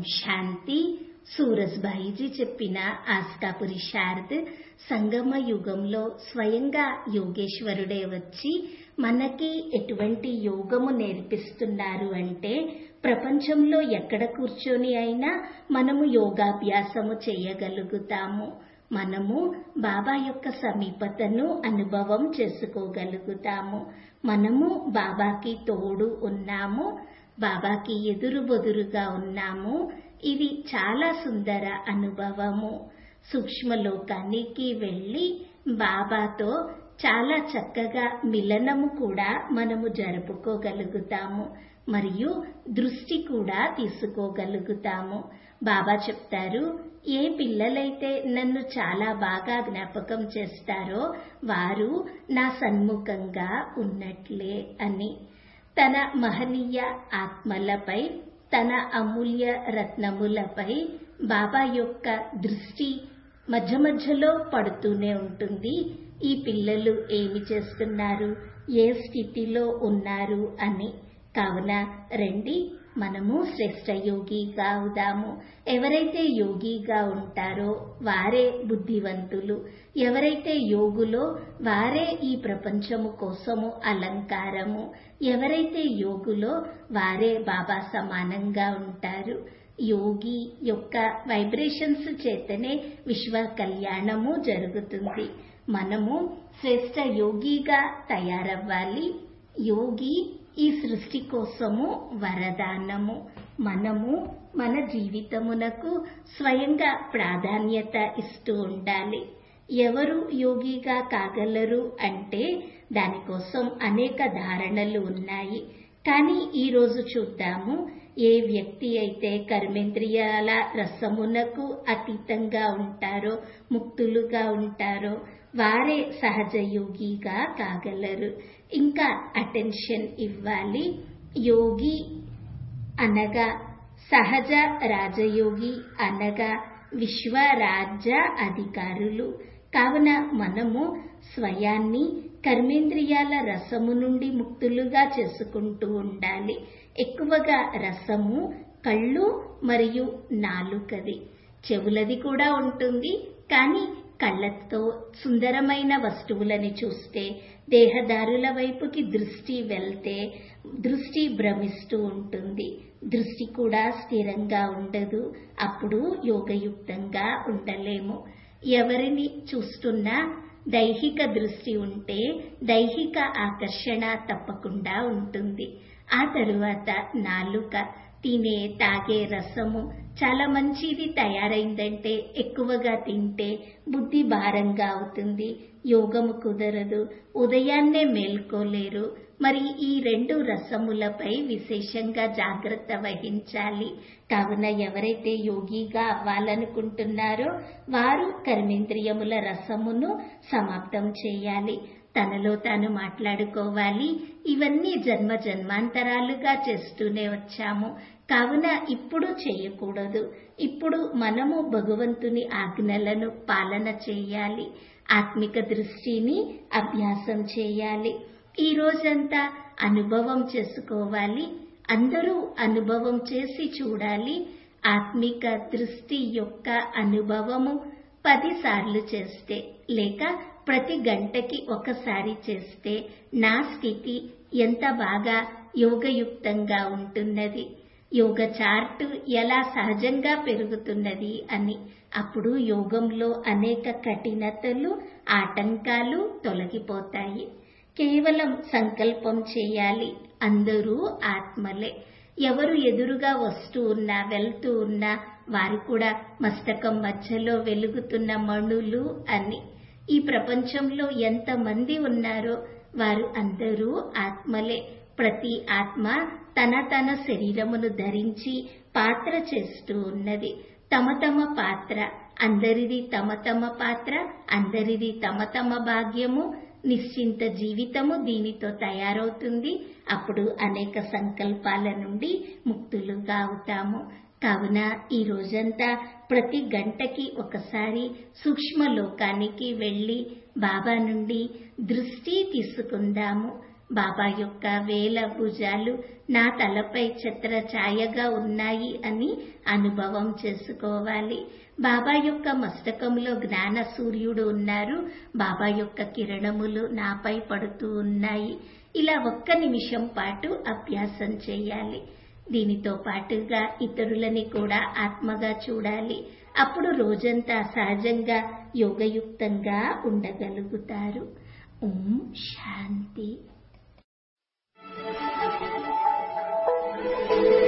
శాంతి. సూరజ్భాయిజీ చెప్పిన ఆస్కా పురుషార్థ్ సంగమ యుగంలో స్వయంగా యోగేశ్వరుడే వచ్చి మనకి ఎటువంటి యోగము నేర్పిస్తున్నారు అంటే, ప్రపంచంలో ఎక్కడ కూర్చొని అయినా మనము యోగాభ్యాసము చేయగలుగుతాము. మనము బాబా యొక్క సమీపతను అనుభవం చేసుకోగలుగుతాము. మనము బాబాకి తోడు ఉన్నాము, బాబాకి ఎదురు బొదురుగా ఉన్నాము. ఇది చాలా సుందర అనుభవము. సూక్ష్మలోకానికి వెళ్ళి బాబాతో చాలా చక్కగా మిలనము కూడా మనము జరుపుకోగలుగుతాము మరియు దృష్టి కూడా తీసుకోగలుగుతాము. బాబా చెప్తారు, ఏ పిల్లలైతే నన్ను చాలా బాగా జ్ఞాపకం చేస్తారో వారు నా సన్ముఖంగా ఉన్నట్లే అని. తన మహనీయ ఆత్మలపై, తన అమూల్య రత్నములపై బాబా యొక్క దృష్టి మధ్య మధ్యలో పడుతూనే ఉంటుంది. ఈ పిల్లలు ఏమి చేస్తున్నారు, ఏ స్థితిలో ఉన్నారు అని. కావున రండి, మనము శ్రేష్ఠ యోగిగా అవుదాము. ఎవరైతే యోగిగా ఉంటారో వారే బుద్ధివంతులు. ఎవరైతే యోగులో వారే ఈ ప్రపంచము కోసము అలంకారము. ఎవరైతే యోగులో వారే బాబా సమానంగా ఉంటారు. యోగి యొక్క వైబ్రేషన్స్ చేతనే విశ్వ కళ్యాణము జరుగుతుంది. మనము శ్రేష్ఠ యోగిగా తయారవ్వాలి. యోగి ఈ సృష్టి కోసము వరదానము. మనము మన జీవితమునకు స్వయంగా ప్రాధాన్యత ఇస్తూ ఉండాలి. ఎవరు యోగిగా కాగలరు అంటే దానికోసం అనేక ధారణలు ఉన్నాయి. కానీ ఈరోజు చూద్దాము, ఏ వ్యక్తి అయితే కర్మేంద్రియాల రసమునకు అతీతంగా ఉంటారో, ముక్తులుగా ఉంటారో వారే సహజ యోగిగా కాగలరు. ఇంకా అటెన్షన్ ఇవ్వాలి. యోగి అనగా సహజ రాజయోగి అనగా విశ్వరాజ్య అధికారులు. కావున మనము స్వయాన్ని కర్మేంద్రియాల రసము నుండి ముక్తులుగా చేసుకుంటూ ఉండాలి. ఎక్కువగా రసము కళ్ళు మరియు నాలుకది, చెవులది కూడా ఉంటుంది. కానీ కళ్ళతో సుందరమైన వస్తువులని చూస్తే, దేహదారుల వైపుకి దృష్టి వెళ్తే దృష్టి భ్రమిస్తూ ఉంటుంది. దృష్టి కూడా స్థిరంగా ఉండదు. అప్పుడు యోగయుక్తంగా ఉండలేము. ఎవరిని చూస్తున్నా దైహిక దృష్టి ఉంటే దైహిక ఆకర్షణ తప్పకుండా ఉంటుంది. ఆ తరువాత నాలుక తినే తాగే రసము చాలా మంచిది తయారైందంటే ఎక్కువగా తింటే బుద్ధి భారంగా అవుతుంది, యోగము కుదరదు, ఉదయాన్నే మేల్కోలేరు. మరి ఈ రెండు రసములపై విశేషంగా జాగ్రత్త వహించాలి. కావున ఎవరైతే యోగిగా అవ్వాలనుకుంటున్నారో వారు కర్మేంద్రియముల రసమును సమాప్తం చేయాలి. తనలో తాను మాట్లాడుకోవాలి, ఇవన్నీ జన్మ జన్మాంతరాలుగా చేస్తూనే వచ్చాము, కావున ఇప్పుడు చేయకూడదు. ఇప్పుడు మనము భగవంతుని ఆజ్ఞలను పాలన చేయాలి. ఆత్మిక దృష్టిని అభ్యాసం చేయాలి. ఈ రోజంతా అనుభవం చేసుకోవాలి. అందరూ అనుభవం చేసి చూడాలి. ఆత్మిక దృష్టి యొక్క అనుభవము 10 సార్లు చేస్తే లేక ప్రతి గంటకి ఒకసారి చేస్తే నా స్థితి ఎంత బాగా యోగయుక్తంగా ఉంటున్నది, యోగ చార్టు ఎలా సహజంగా పెరుగుతున్నది అని. అప్పుడు యోగంలో అనేక కఠినతలు, ఆటంకాలు తొలగిపోతాయి. కేవలం సంకల్పం చేయాలి. అందరూ ఆత్మలే. ఎవరు ఎదురుగా వస్తూ ఉన్నా వెళ్తూ ఉన్నా వారు కూడా మస్తకం మధ్యలో వెలుగుతున్న మణులు అని. ఈ ప్రపంచంలో ఎంతమంది ఉన్నారో వారు అందరూ ఆత్మలే. ప్రతి ఆత్మ తన తన శరీరమును ధరించి పాత్ర చేస్తూ ఉన్నది. తమ తమ పాత్ర, అందరిది తమ తమ పాత్ర, అందరిది తమ తమ భాగ్యము. నిశ్చింత జీవితము దీనితో తయారవుతుంది. అప్పుడు అనేక సంకల్పాల నుండి ముక్తులుగా అవుతాము. కావున ఈ రోజంతా ప్రతి గంటకి ఒకసారి సూక్ష్మ లోకానికి వెళ్ళి బాబా నుండి దృష్టి తీసుకుందాము. బాబా యొక్క వేల భుజాలు నా తలపై ఛత్ర ఛాయగా ఉన్నాయి అని అనుభవం చేసుకోవాలి. బాబా యొక్క మస్తకంలో జ్ఞాన సూర్యుడు ఉన్నారు. బాబా యొక్క కిరణములు నాపై పడుతూ ఉన్నాయి. ఇలా 1 నిమిషం పాటు అభ్యాసం చేయాలి. దీనితో పాటుగా ఇతరులని కూడా ఆత్మగా చూడాలి. అప్పుడు రోజంతా సహజంగా యోగయుక్తంగా ఉండగలుగుతారు. ఓం శాంతి.